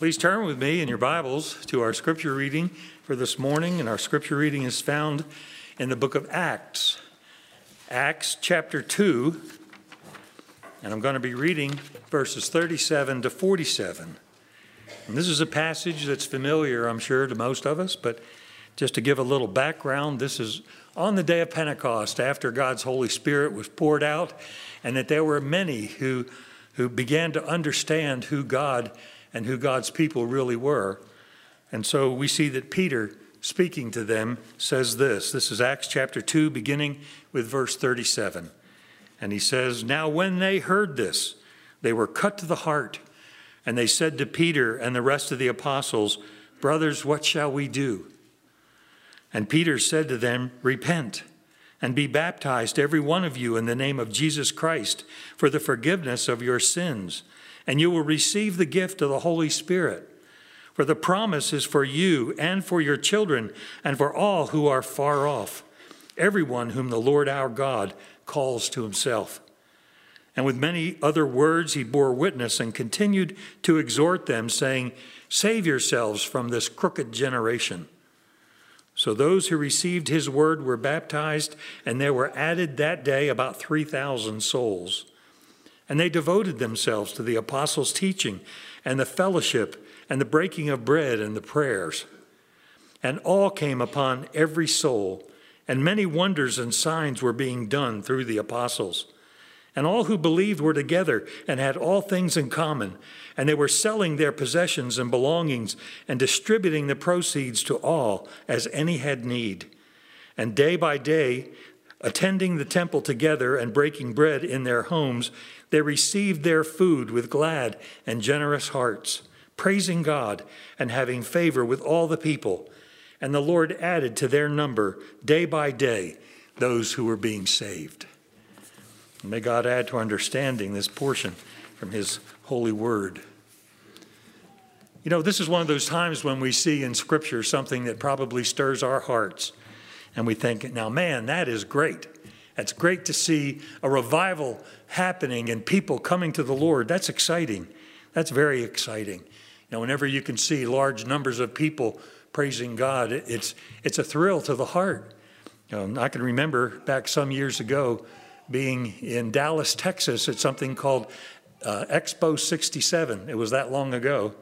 Please turn with me in your Bibles to our scripture reading for this morning, and our scripture reading is found in the book of Acts. Acts chapter 2, and I'm going to be reading verses 37 to 47. And this is a passage that's familiar, I'm sure, to most of us, but just to give a little background, this is on the day of Pentecost, after God's Holy Spirit was poured out, and that there were many who began to understand who God and who God's people really were. And so we see that Peter, speaking to them, says this. This is Acts chapter 2, beginning with verse 37. And he says, "Now when they heard this, they were cut to the heart, and they said to Peter and the rest of the apostles, 'Brothers, what shall we do?' And Peter said to them, 'Repent, and be baptized, every one of you, in the name of Jesus Christ, for the forgiveness of your sins, and you will receive the gift of the Holy Spirit. For the promise is for you and for your children and for all who are far off, everyone whom the Lord our God calls to himself.' And with many other words he bore witness and continued to exhort them, saying, 'Save yourselves from this crooked generation.' So those who received his word were baptized, and there were added that day about 3,000 souls. And they devoted themselves to the apostles' teaching and the fellowship and the breaking of bread and the prayers. And awe came upon every soul, and many wonders and signs were being done through the apostles. And all who believed were together and had all things in common, and they were selling their possessions and belongings and distributing the proceeds to all as any had need. And day by day, attending the temple together and breaking bread in their homes, they received their food with glad and generous hearts, praising God and having favor with all the people. And the Lord added to their number day by day those who were being saved." And may God add to our understanding this portion from his holy word. You know, this is one of those times when we see in Scripture something that probably stirs our hearts. And we think, now, man, that is great. It's great to see a revival happening and people coming to the Lord. That's exciting. That's very exciting. You know, whenever you can see large numbers of people praising God, it's a thrill to the heart. I can remember back some years ago being in Dallas, Texas at something called Expo 67. It was that long ago.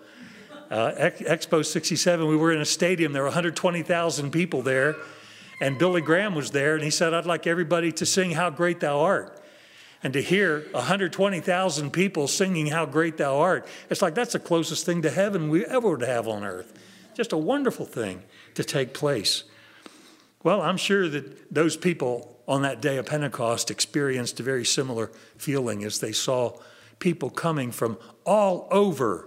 Expo 67, we were in a stadium. There were 120,000 people there. And Billy Graham was there, and he said, "I'd like everybody to sing How Great Thou Art." And to hear 120,000 people singing How Great Thou Art, it's like that's the closest thing to heaven we ever would have on earth. Just a wonderful thing to take place. Well, I'm sure that those people on that day of Pentecost experienced a very similar feeling as they saw people coming from all over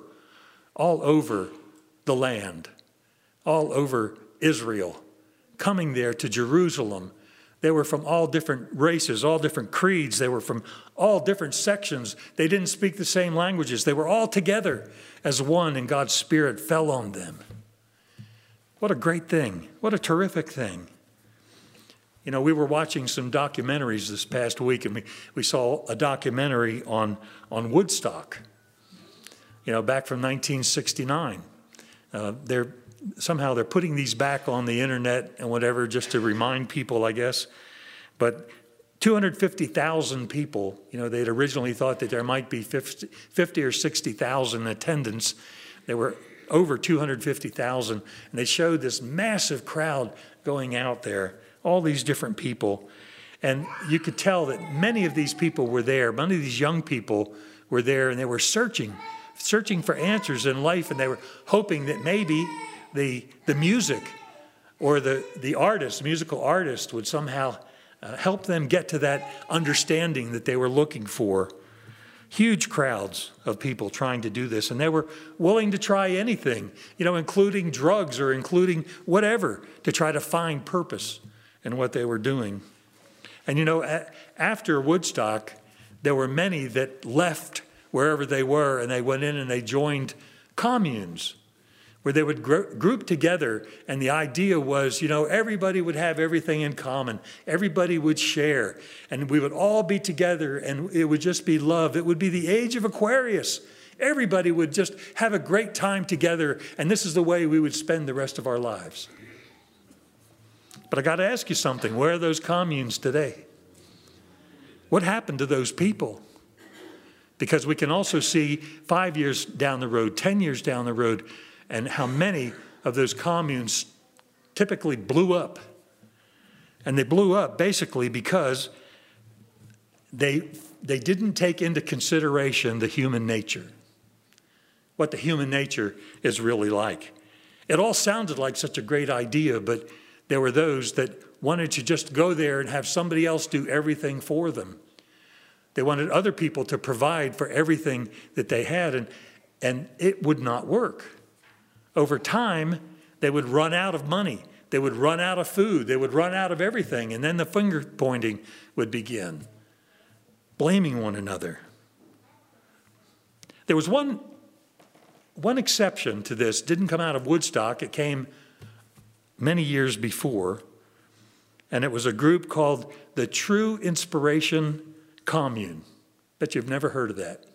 the land, all over Israel, coming there to Jerusalem. They were from all different races, all different creeds. They were from all different sections. They didn't speak the same languages. They were all together as one, and God's Spirit fell on them. What a great thing. What a terrific thing. You know, we were watching some documentaries this past week, and we saw a documentary on Woodstock, back from 1969. Somehow they're putting these back on the internet and whatever just to remind people, I guess. But 250,000 people, they'd originally thought that there might be 50 or 60,000 attendance. There were over 250,000, and they showed this massive crowd going out there, all these different people. And you could tell that many of these people were there. Many of these young people were there, and they were searching for answers in life, and they were hoping that maybe the music or the musical artist would somehow help them get to that understanding that they were looking for. Huge crowds of people trying to do this, and they were willing to try anything, including drugs or including whatever, to try to find purpose in what they were doing. And after Woodstock, there were many that left wherever they were, and they went in and they joined communes where they would group together, and the idea was, everybody would have everything in common. Everybody would share, and we would all be together, and it would just be love. It would be the age of Aquarius. everybody would just have a great time together, and this is the way we would spend the rest of our lives. But I got to ask you something. Where are those communes today? What happened to those people? Because we can also see 5 years down the road, 10 years down the road, and how many of those communes typically blew up. And they blew up basically because they didn't take into consideration the human nature, what the human nature is really like. It all sounded like such a great idea, but there were those that wanted to just go there and have somebody else do everything for them. They wanted other people to provide for everything that they had, and it would not work. Over time, they would run out of money. They would run out of food. They would run out of everything, and then the finger pointing would begin, blaming one another. There was one exception to this. It didn't come out of Woodstock. It came many years before, and it was a group called the True Inspiration Commune. Bet you've never heard of that.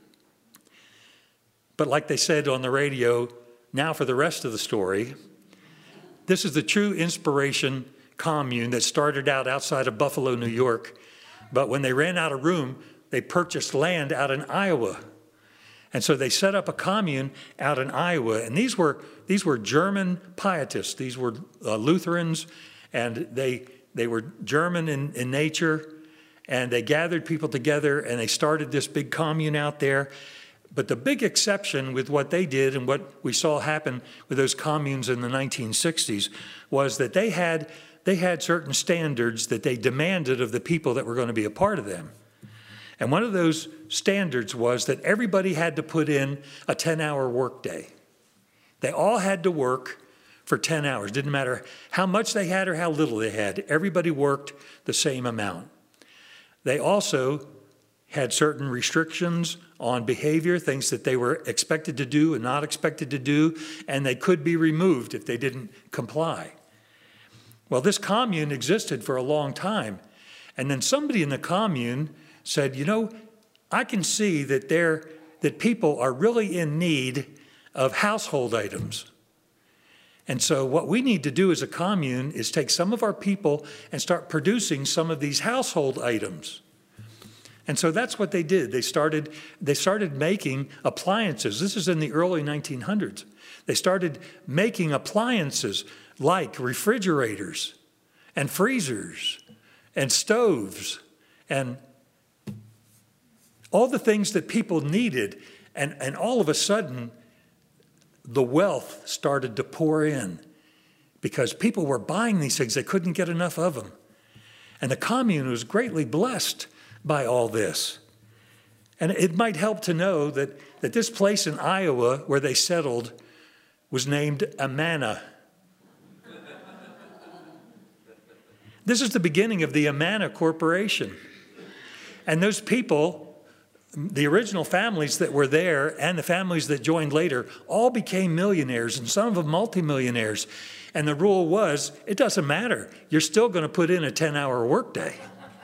But like they said on the radio, now for the rest of the story, this is the True Inspiration Commune that started out outside of Buffalo, New York. But when they ran out of room, they purchased land out in Iowa. And so they set up a commune out in Iowa. And these were German pietists. These were Lutherans, and they were German in nature. And they gathered people together, and they started this big commune out there. But the big exception with what they did and what we saw happen with those communes in the 1960s was that they had certain standards that they demanded of the people that were going to be a part of them. And one of those standards was that everybody had to put in a 10-hour workday. They all had to work for 10 hours. Didn't matter how much they had or how little they had. Everybody worked the same amount. They also had certain restrictions on behavior, things that they were expected to do and not expected to do, and they could be removed if they didn't comply. Well, this commune existed for a long time, and then somebody in the commune said, you know, I can see that people are really in need of household items. And so what we need to do as a commune is take some of our people and start producing some of these household items. And so that's what they did. They started making appliances. This is in the early 1900s. They started making appliances like refrigerators and freezers and stoves and all the things that people needed. And all of a sudden, the wealth started to pour in because people were buying these things. They couldn't get enough of them. And the commune was greatly blessed by all this. And it might help to know that this place in Iowa where they settled was named Amana. This is the beginning of the Amana Corporation. And those people, the original families that were there and the families that joined later, all became millionaires, and some of them multimillionaires. And the rule was, it doesn't matter. You're still going to put in a 10-hour workday.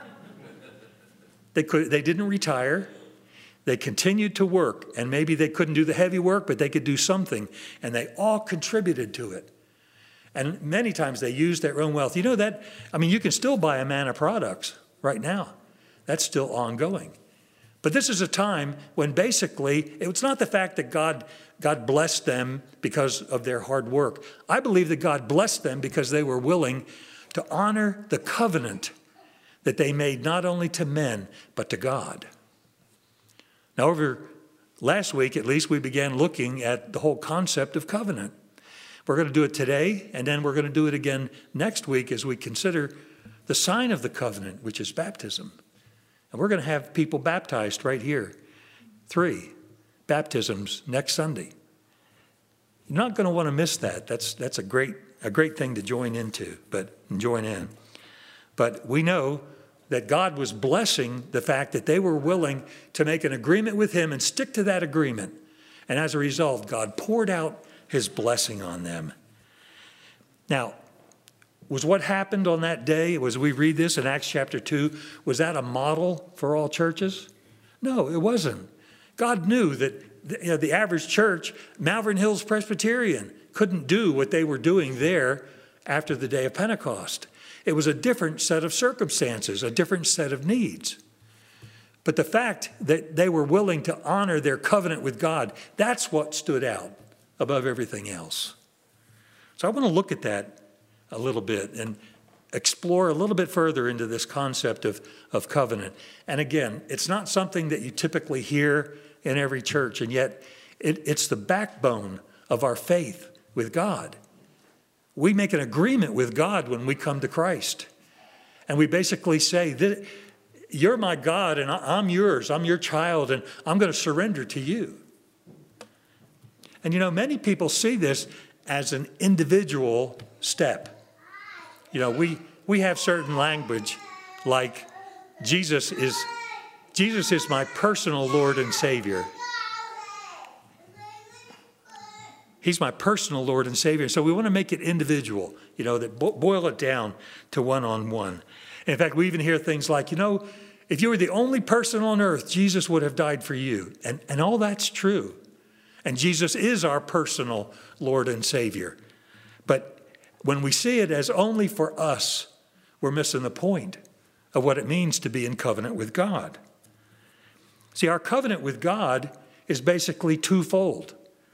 They didn't retire. They continued to work, and maybe they couldn't do the heavy work, but they could do something, and they all contributed to it. And many times they used their own wealth. You know that, I mean, you can still buy Amana products right now. That's still ongoing. But this is a time when basically, it's not the fact that God blessed them because of their hard work. I believe that God blessed them because they were willing to honor the covenant that they made not only to men, but to God. Now, over last week, at least, we began looking at the whole concept of covenant. We're going to do it today, and then we're going to do it again next week as we consider the sign of the covenant, which is baptism. And we're going to have people baptized right here. 3 baptisms next Sunday. You're not going to want to miss that. That's a great thing to join in. But we know that God was blessing the fact that they were willing to make an agreement with him and stick to that agreement. And as a result, God poured out his blessing on them. Now, was what happened on that day, as we read this in Acts chapter 2, was that a model for all churches? No, it wasn't. God knew that the average church, Malvern Hills Presbyterian, couldn't do what they were doing there after the day of Pentecost. It was a different set of circumstances, a different set of needs. But the fact that they were willing to honor their covenant with God, that's what stood out above everything else. So I want to look at that a little bit and explore a little bit further into this concept of covenant. And again, it's not something that you typically hear in every church, and yet it's the backbone of our faith with God. We make an agreement with God when we come to Christ. And we basically say, you're my God and I'm yours. I'm your child and I'm going to surrender to you. And many people see this as an individual step. We have certain language like Jesus is my personal Lord and Savior. He's my personal Lord and Savior. So we want to make it individual, that boil it down to one-on-one. In fact, we even hear things like, if you were the only person on earth, Jesus would have died for you. And all that's true. And Jesus is our personal Lord and Savior. But when we see it as only for us, we're missing the point of what it means to be in covenant with God. See, our covenant with God is basically twofold.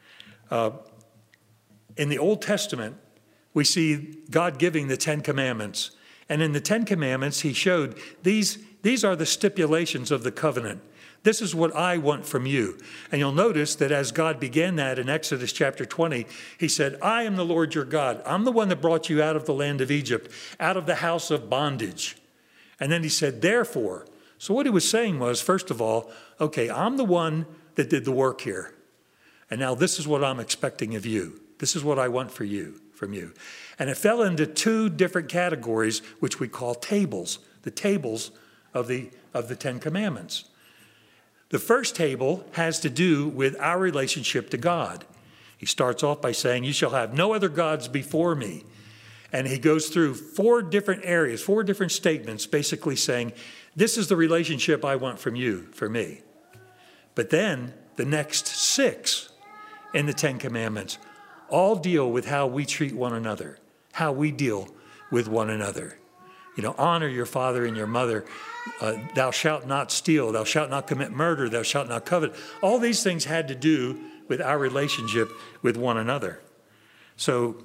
In the Old Testament, we see God giving the Ten Commandments. And in the Ten Commandments, he showed these are the stipulations of the covenant. This is what I want from you. And you'll notice that as God began that in Exodus chapter 20, he said, I am the Lord your God. I'm the one that brought you out of the land of Egypt, out of the house of bondage. And then he said, therefore. So what he was saying was, first of all, okay, I'm the one that did the work here. And now this is what I'm expecting of you. This is what I want from you. And it fell into two different categories, which we call tables, the tables of the Ten Commandments. The first table has to do with our relationship to God. He starts off by saying, you shall have no other gods before me. And he goes through four different areas, four different statements, basically saying, this is the relationship I want from you, for me. But then the next 6 in the Ten Commandments all deal with how we treat one another, how we deal with one another. Honor your father and your mother. Thou shalt not steal. Thou shalt not commit murder. Thou shalt not covet. All these things had to do with our relationship with one another. So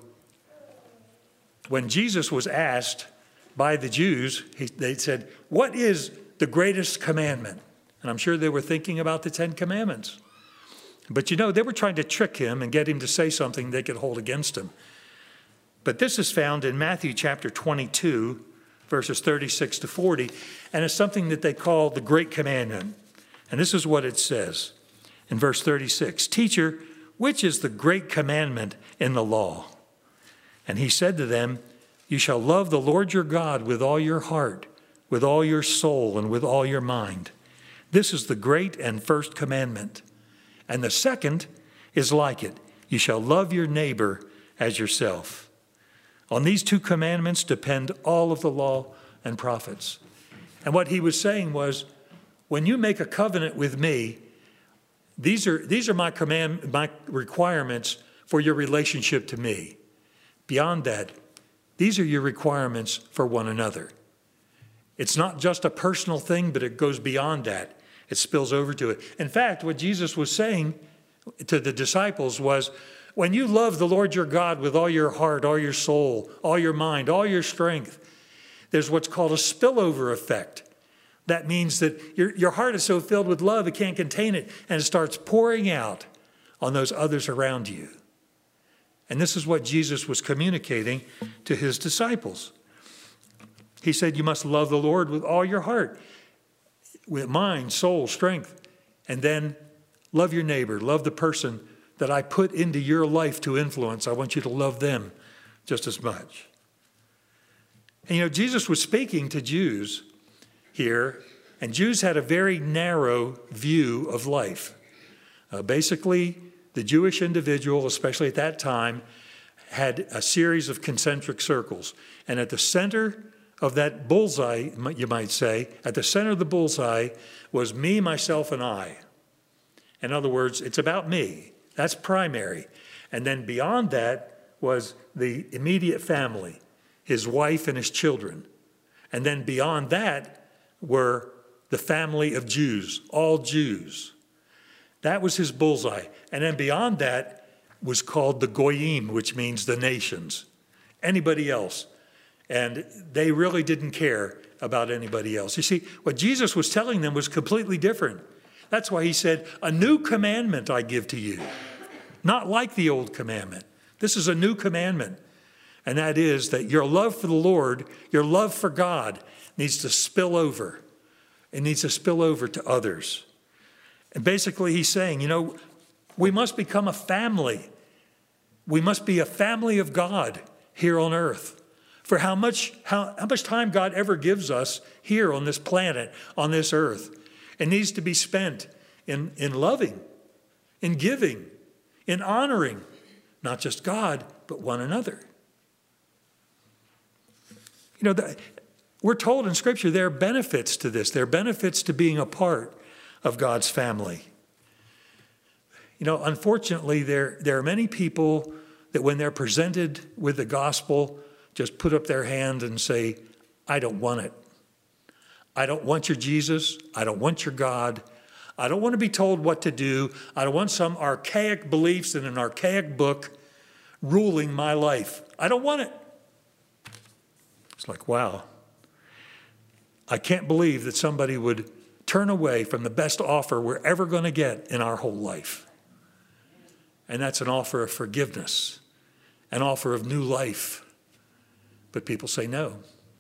when Jesus was asked by the Jews, they said, what is the greatest commandment? And I'm sure they were thinking about the Ten Commandments. But they were trying to trick him and get him to say something they could hold against him. But this is found in Matthew chapter 22, verses 36 to 40, and it's something that they call the Great Commandment. And this is what it says in verse 36, Teacher, which is the great commandment in the law? And he said to them, you shall love the Lord your God with all your heart, with all your soul, and with all your mind. This is the great and first commandment. And the second is like it. You shall love your neighbor as yourself. On these 2 commandments depend all of the law and prophets. And what he was saying was, when you make a covenant with me, these are my requirements for your relationship to me. Beyond that, these are your requirements for one another. It's not just a personal thing, but it goes beyond that. It spills over to it. In fact, what Jesus was saying to the disciples was, when you love the Lord your God with all your heart, all your soul, all your mind, all your strength, there's what's called a spillover effect. That means that your heart is so filled with love, it can't contain it, and it starts pouring out on those others around you. And this is what Jesus was communicating to his disciples. He said, you must love the Lord with all your heart, with mind, soul, strength, and then love your neighbor, love the person that I put into your life to influence. I want you to love them just as much. And Jesus was speaking to Jews here, and Jews had a very narrow view of life. Basically, the Jewish individual, especially at that time, had a series of concentric circles. And at the center of that bullseye, you might say, at the center of the bullseye was me, myself, and I. In other words, it's about me. That's primary. And then beyond that was the immediate family, his wife and his children. And then beyond that were the family of Jews, all Jews. That was his bullseye. And then beyond that was called the Goyim, which means the nations. Anybody else. And they really didn't care about anybody else. You see, what Jesus was telling them was completely different. That's why he said, a new commandment I give to you. Not like the old commandment. This is a new commandment. And that is that your love for the Lord, your love for God needs to spill over. It needs to spill over to others. And basically he's saying, we must become a family. We must be a family of God here on earth. For how much time God ever gives us here on this planet, on this earth, it needs to be spent in loving, in giving, in honoring, not just God, but one another. We're told in Scripture there are benefits to this. There are benefits to being a part of God's family. Unfortunately, there are many people that when they're presented with the gospel, just put up their hand and say, I don't want it. I don't want your Jesus. I don't want your God. I don't want to be told what to do. I don't want some archaic beliefs in an archaic book ruling my life. I don't want it. It's like, wow. I can't believe that somebody would turn away from the best offer we're ever going to get in our whole life. And that's an offer of forgiveness, an offer of new life. But people say no.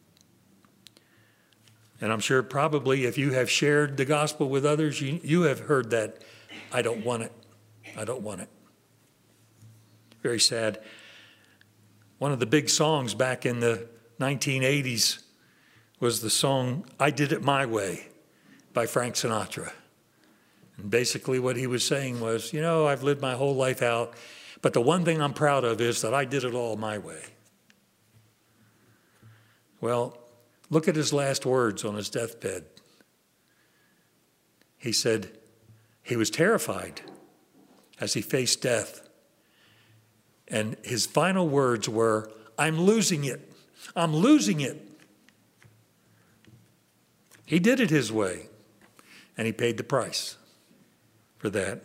And I'm sure probably if you have shared the gospel with others, you have heard that, I don't want it. I don't want it. Very sad. One of the big songs back in the 1980s was the song, I Did It My Way by Frank Sinatra. And basically what he was saying was, I've lived my whole life out, but the one thing I'm proud of is that I did it all my way. Well, look at his last words on his deathbed. He said he was terrified as he faced death. And his final words were, I'm losing it. I'm losing it. He did it his way, and he paid the price for that.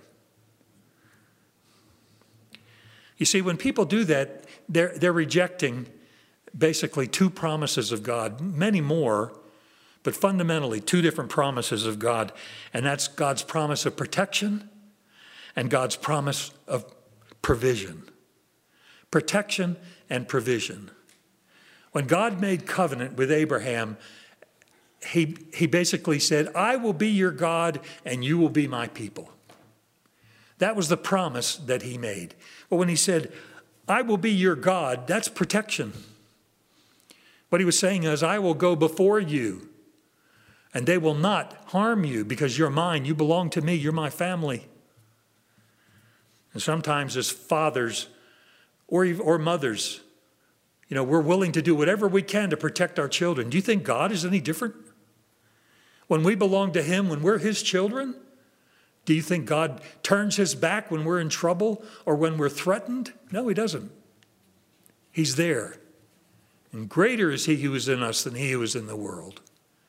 You see, when people do that, they're rejecting basically two promises of God, many more, but fundamentally two different promises of God. And that's God's promise of protection and God's promise of provision. Protection and provision. When God made covenant with Abraham, he basically said, I will be your God and you will be my people. That was the promise that he made. But when he said, I will be your God, that's protection. What he was saying is, I will go before you, and they will not harm you because you're mine. You belong to me. You're my family. And sometimes as fathers or mothers, we're willing to do whatever we can to protect our children. Do you think God is any different? When we belong to him, when we're his children, do you think God turns his back when we're in trouble or when we're threatened? No, he doesn't. He's there. And greater is he who is in us than he who is in the world.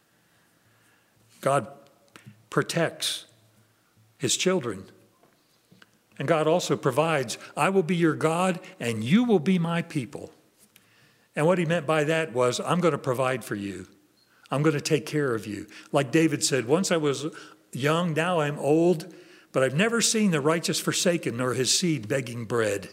God protects his children. And God also provides, I will be your God and you will be my people. And what he meant by that was, I'm going to provide for you. I'm going to take care of you. Like David said, once I was young, now I'm old, but I've never seen the righteous forsaken nor his seed begging bread.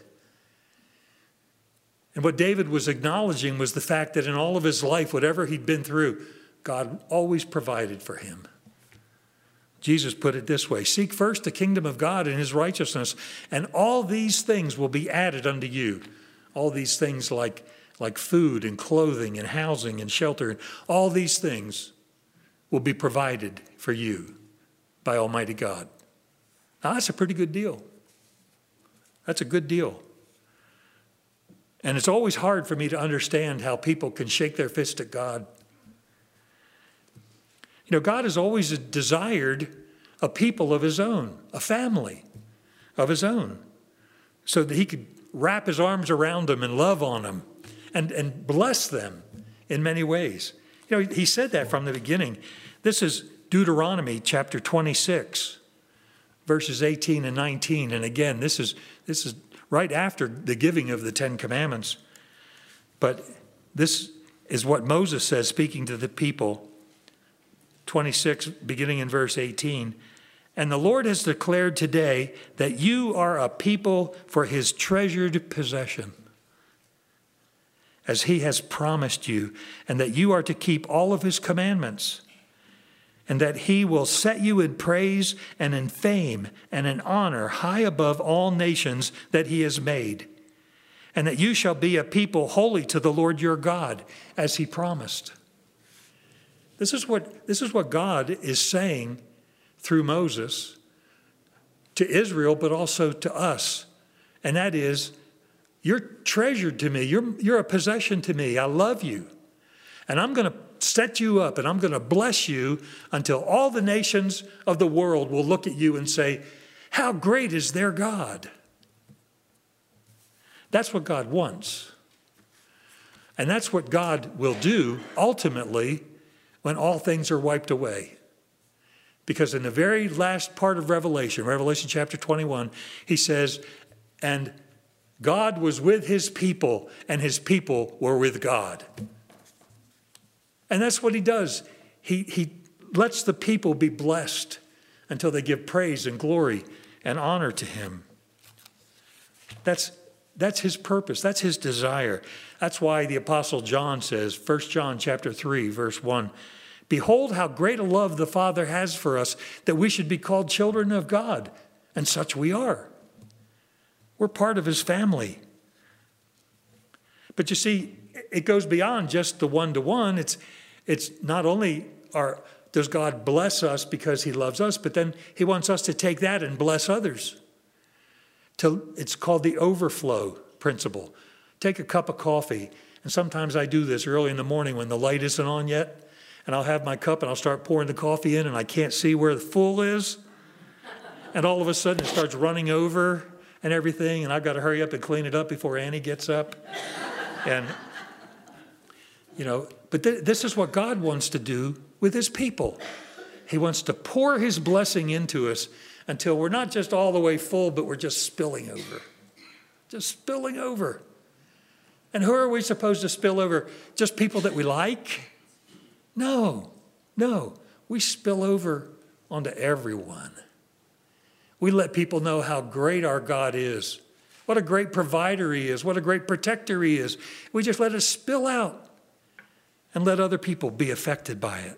And what David was acknowledging was the fact that in all of his life, whatever he'd been through, God always provided for him. Jesus put it this way, seek first the kingdom of God and his righteousness, and all these things will be added unto you. All these things like food and clothing and housing and shelter, all these things will be provided for you by Almighty God. Now, that's a pretty good deal. That's a good deal. And it's always hard for me to understand how people can shake their fist at God. God has always desired a people of his own, a family of his own, so that he could wrap his arms around them and love on them and bless them in many ways. You know, he said that from the beginning. This is Deuteronomy chapter 26, verses 18 and 19. And again, this is right after the giving of the Ten Commandments. But this is what Moses says, speaking to the people. 26, beginning in verse 18. And the Lord has declared today that you are a people for his treasured possession, as he has promised you, and that you are to keep all of his commandments, and that he will set you in praise and in fame and in honor high above all nations that he has made, and that you shall be a people holy to the Lord your God, as he promised. This is what God is saying through Moses to Israel, but also to us. And that is, you're treasured to me. You're a possession to me. I love you. And I'm going to set you up and I'm going to bless you until all the nations of the world will look at you and say, how great is their God? That's what God wants. And that's what God will do ultimately when all things are wiped away. Because in the very last part of Revelation chapter 21, he says, and God was with his people, and his people were with God. And that's what he does. He lets the people be blessed until they give praise and glory and honor to him. That's his purpose. That's his desire. That's why the Apostle John says, 1 John chapter 3, verse 1, behold how great a love the Father has for us, that we should be called children of God. And such we are. We're part of his family. But you see, it goes beyond just the one-to-one. It's not only does God bless us because he loves us, but then he wants us to take that and bless others. It's called the overflow principle. Take a cup of coffee, and sometimes I do this early in the morning when the light isn't on yet, and I'll have my cup and I'll start pouring the coffee in, and I can't see where the full is, and all of a sudden it starts running over and everything, and I've got to hurry up and clean it up before Annie gets up. And, but this is what God wants to do with his people. He wants to pour his blessing into us until we're not just all the way full, but we're just spilling over. Just spilling over. And who are we supposed to spill over? Just people that we like? No. We spill over onto everyone. We let people know how great our God is, what a great provider he is, what a great protector he is. We just let it spill out and let other people be affected by it.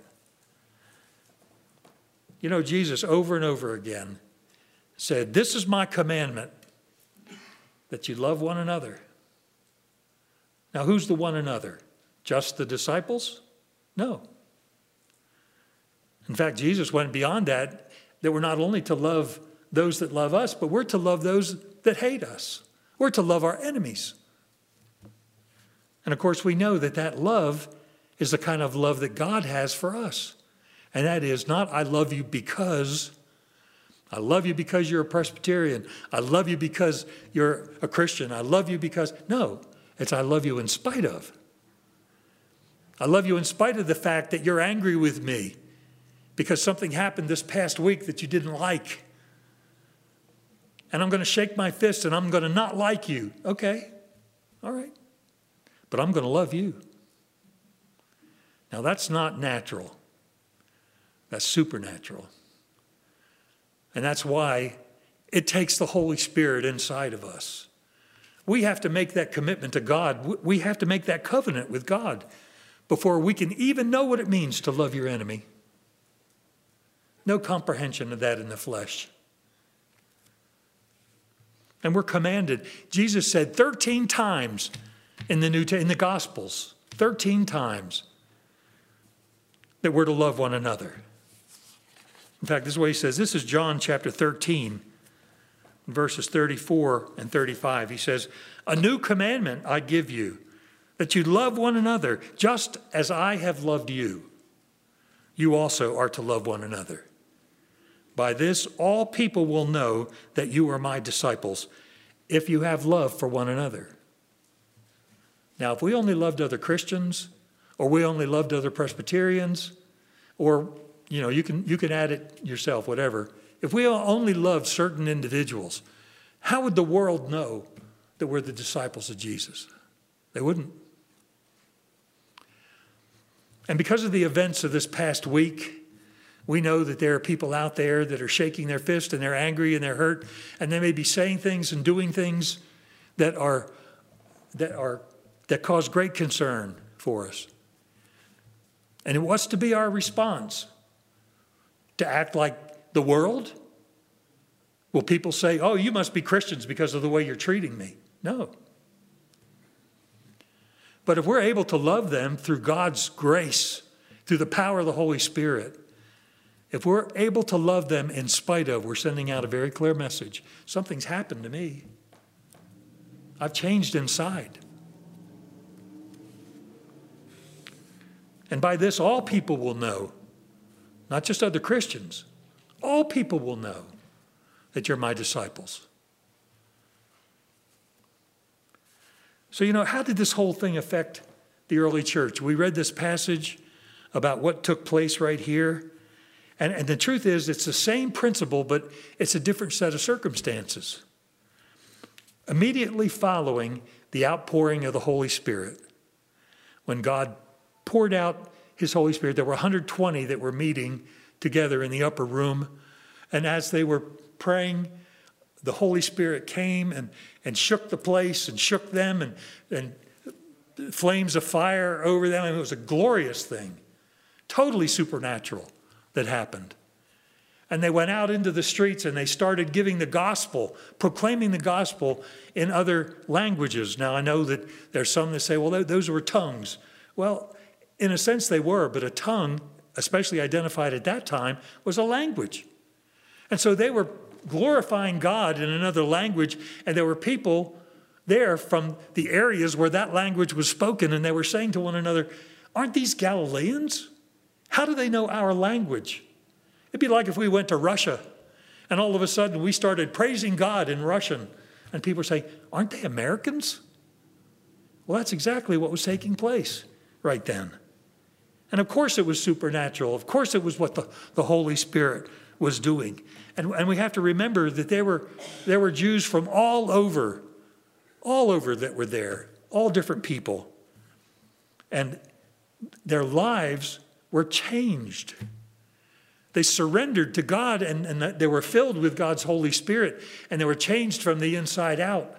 Jesus over and over again said, this is my commandment, that you love one another. Now, who's the one another? Just the disciples? No. In fact, Jesus went beyond that we're not only to love those that love us, but we're to love those that hate us. We're to love our enemies. And of course, we know that love is the kind of love that God has for us. And that is not, I love you because you're a Presbyterian. I love you because you're a Christian. I love you because, no, it's I love you in spite of. I love you in spite of the fact that you're angry with me because something happened this past week that you didn't like. And I'm going to shake my fist and I'm going to not like you. Okay, all right. But I'm going to love you. Now, that's not natural. That's supernatural. And that's why it takes the Holy Spirit inside of us. We have to make that commitment to God. We have to make that covenant with God before we can even know what it means to love your enemy. No comprehension of that in the flesh. And we're commanded. Jesus said 13 times in the Gospels, 13 times, that we're to love one another. In fact, this is what he says. This is John chapter 13, verses 34 and 35. He says, a new commandment I give you, that you love one another, just as I have loved you. You also are to love one another. By this, all people will know that you are my disciples, if you have love for one another. Now, if we only loved other Christians, or we only loved other Presbyterians, or, you can add it yourself, whatever. If we only loved certain individuals, how would the world know that we're the disciples of Jesus? They wouldn't. And because of the events of this past week, we know that there are people out there that are shaking their fist and they're angry and they're hurt, and they may be saying things and doing things that cause great concern for us. And what's to be our response? To act like the world? Will people say, "Oh, you must be Christians because of the way you're treating me"? No. But if we're able to love them through God's grace, through the power of the Holy Spirit, if we're able to love them in spite of, we're sending out a very clear message. Something's happened to me. I've changed inside. And by this, all people will know, not just other Christians, all people will know that you're my disciples. So, how did this whole thing affect the early church? We read this passage about what took place right here. And the truth is, it's the same principle, but it's a different set of circumstances. Immediately following the outpouring of the Holy Spirit, when God poured out his Holy Spirit, there were 120 that were meeting together in the upper room. And as they were praying, the Holy Spirit came and shook the place and shook them and flames of fire over them. And it was a glorious thing, totally supernatural that happened. And they went out into the streets and they started giving the gospel, proclaiming the gospel in other languages. Now, I know that there's some that say, well, those were tongues. Well, in a sense they were, but a tongue, especially identified at that time, was a language. And so they were glorifying God in another language, and there were people there from the areas where that language was spoken, and they were saying to one another, "Aren't these Galileans? How do they know our language?" It'd be like if we went to Russia and all of a sudden we started praising God in Russian and people say, "Aren't they Americans?" Well, that's exactly what was taking place right then. And of course it was supernatural. Of course it was what the Holy Spirit was doing. And we have to remember that there were Jews from all over that were there, all different people. And their lives were changed. They surrendered to God and they were filled with God's Holy Spirit, and they were changed from the inside out.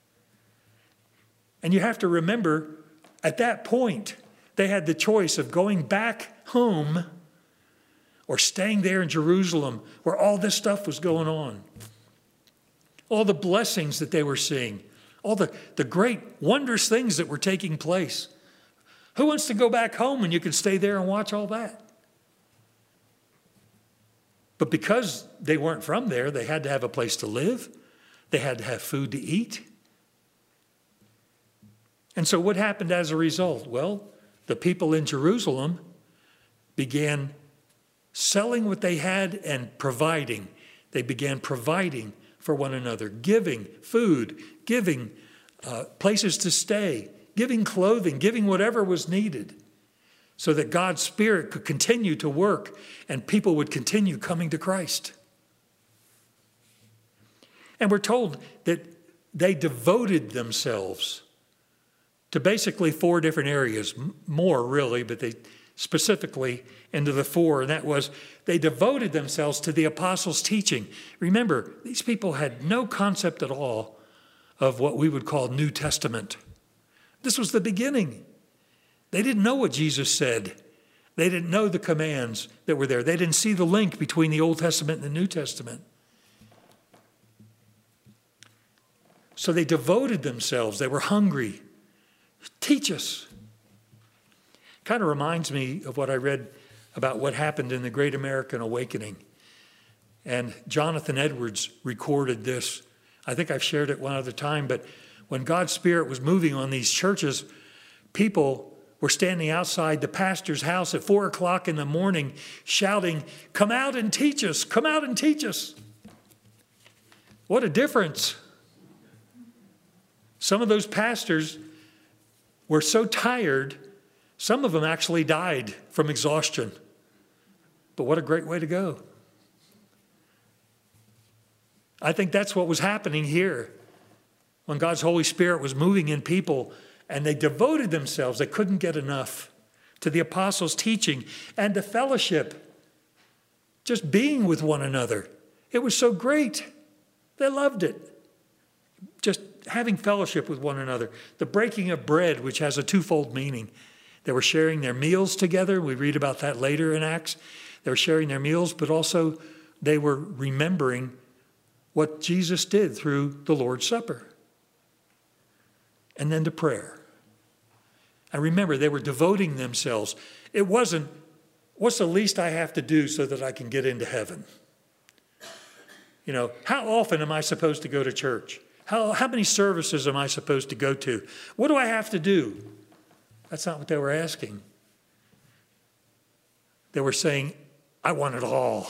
And you have to remember, at that point, they had the choice of going back home or staying there in Jerusalem where all this stuff was going on. All the blessings that they were seeing, all the great, wondrous things that were taking place. Who wants to go back home when you can stay there and watch all that? But because they weren't from there, they had to have a place to live. They had to have food to eat. And so what happened as a result? Well, the people in Jerusalem began selling what they had and providing. They began providing for one another, giving food, giving places to stay, giving clothing, giving whatever was needed so that God's Spirit could continue to work and people would continue coming to Christ. And we're told that they devoted themselves to basically 4 different areas, more really, but they specifically into the 4, and that was they devoted themselves to the apostles' teaching. Remember, these people had no concept at all of what we would call New Testament. This was the beginning. They didn't know what Jesus said. They didn't know the commands that were there. They didn't see the link between the Old Testament and the New Testament. So they devoted themselves. They were hungry. Teach us. Kind of reminds me of what I read about what happened in the Great American Awakening. And Jonathan Edwards recorded this. I think I've shared it one other time, but when God's Spirit was moving on these churches, people were standing outside the pastor's house at 4 o'clock in the morning shouting, "Come out and teach us, come out and teach us." What a difference. Some of those pastors were so tired, some of them actually died from exhaustion. But what a great way to go. I think that's what was happening here when God's Holy Spirit was moving in people, and they devoted themselves, they couldn't get enough, to the apostles' teaching and to fellowship, just being with one another. It was so great. They loved it. Just having fellowship with one another. The breaking of bread, which has a twofold meaning. They were sharing their meals together. We read about that later in Acts. They were sharing their meals, but also they were remembering what Jesus did through the Lord's Supper. And then to prayer. And remember, they were devoting themselves. It wasn't, what's the least I have to do so that I can get into heaven? You know, how often am I supposed to go to church? How many services am I supposed to go to? What do I have to do? That's not what they were asking. They were saying, I want it all.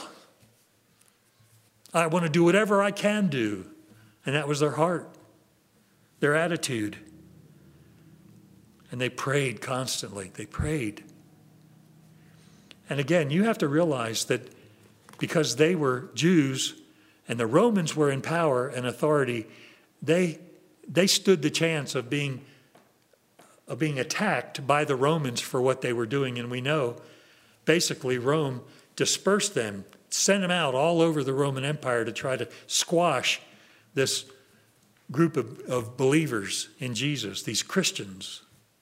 I want to do whatever I can do. And that was their heart, their attitude. And they prayed constantly. They prayed. And again, you have to realize that because they were Jews and the Romans were in power and authority, they stood the chance of being attacked by the Romans for what they were doing. And we know basically Rome dispersed them, sent them out all over the Roman Empire to try to squash this group of believers in Jesus, these Christians.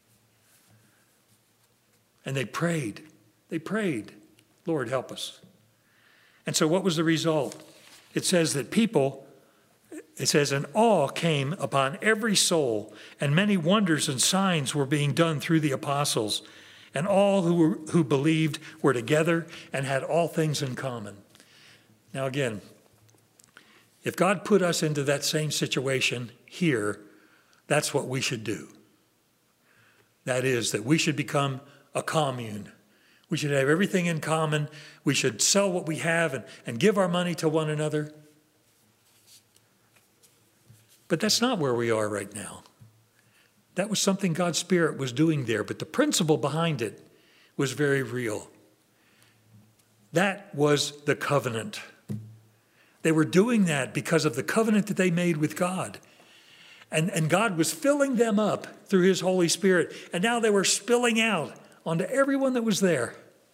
And they prayed. They prayed, Lord, help us. And so what was the result? It says that and awe came upon every soul, and many wonders and signs were being done through the apostles. And all who believed were together and had all things in common. Now again, if God put us into that same situation here, that's what we should do. That is, that we should become a commune. We should have everything in common. We should sell what we have and give our money to one another. But that's not where we are right now. That was something God's Spirit was doing there, but the principle behind it was very real. That was the covenant. They were doing that because of the covenant that they made with God. And God was filling them up through his Holy Spirit, and now they were spilling out onto everyone that was there.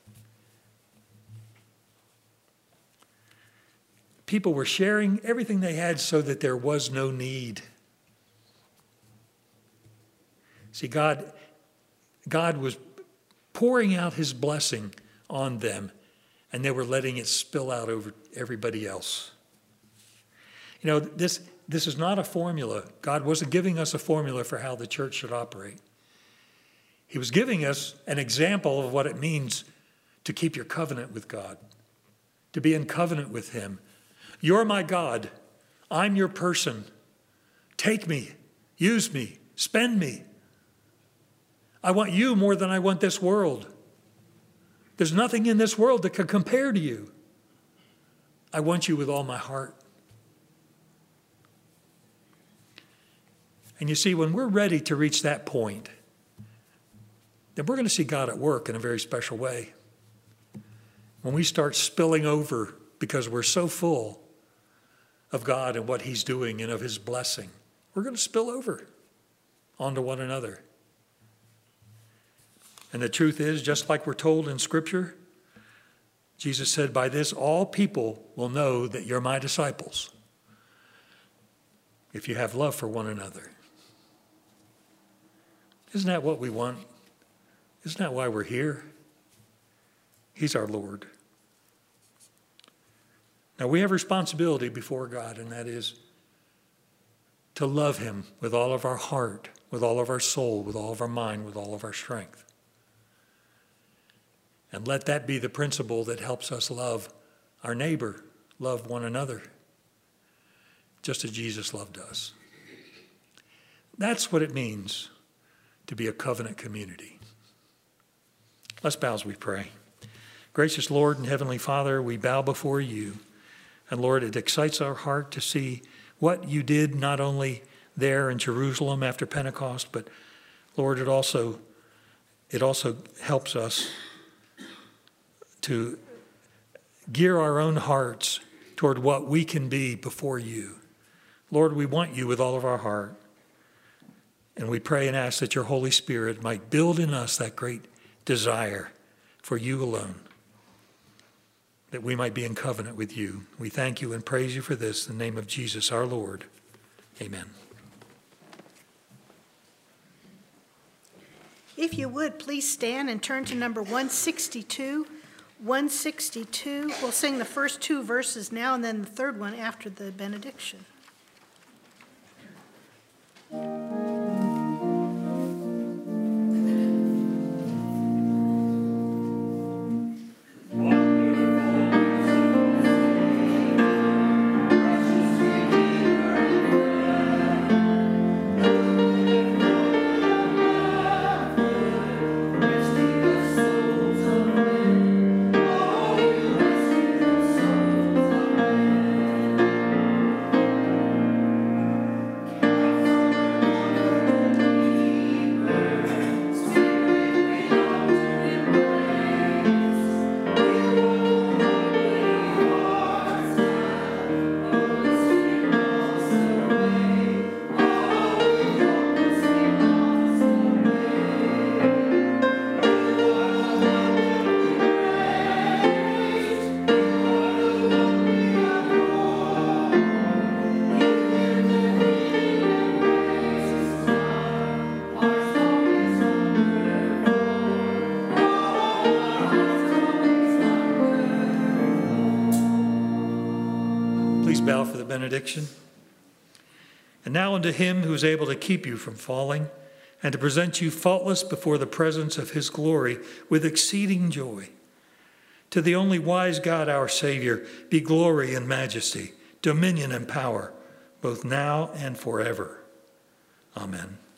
People were sharing everything they had so that there was no need. See, God was pouring out his blessing on them, and they were letting it spill out over everybody else. You know, this is not a formula. God wasn't giving us a formula for how the church should operate. He was giving us an example of what it means to keep your covenant with God, to be in covenant with him. You're my God. I'm your person. Take me, use me, spend me. I want you more than I want this world. There's nothing in this world that can compare to you. I want you with all my heart. And you see, when we're ready to reach that point, then we're going to see God at work in a very special way. When we start spilling over because we're so full of God and what he's doing and of his blessing, we're going to spill over onto one another. And the truth is, just like we're told in Scripture, Jesus said, by this all people will know that you're my disciples, if you have love for one another. Isn't that what we want? Isn't that why we're here? He's our Lord. Now we have responsibility before God, and that is to love him with all of our heart, with all of our soul, with all of our mind, with all of our strength. And let that be the principle that helps us love our neighbor, love one another, just as Jesus loved us. That's what it means to be a covenant community. Let's bow as we pray. Gracious Lord and Heavenly Father, we bow before you. And Lord, it excites our heart to see what you did not only there in Jerusalem after Pentecost, but Lord, it also helps us to gear our own hearts toward what we can be before you. Lord, we want you with all of our heart. And we pray and ask that your Holy Spirit might build in us that great desire for you alone, that we might be in covenant with you. We thank you and praise you for this in the name of Jesus our Lord. Amen. If you would, please stand and turn to number 162. 162. We'll sing the first two verses now and then the third one after the benediction. Bow for the benediction. And now unto him who is able to keep you from falling and to present you faultless before the presence of his glory with exceeding joy. To the only wise God, our Savior, be glory and majesty, dominion and power, both now and forever. Amen.